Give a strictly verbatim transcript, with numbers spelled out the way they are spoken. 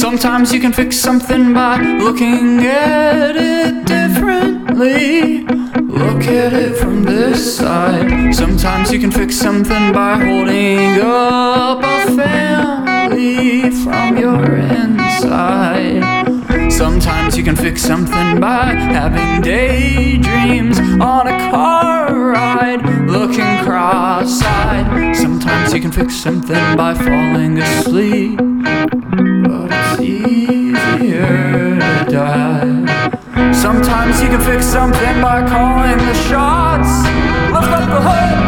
Sometimes you can fix something by looking at it differently. Look at it from this side. Sometimes you can fix something by holding up a family from your inside. Sometimes you can fix something by having daydreams on a car ride, looking cross-eyed. Sometimes you can fix something by falling asleep, but it's easier to die. Sometimes you can fix something by calling the shots. Lift up the hood.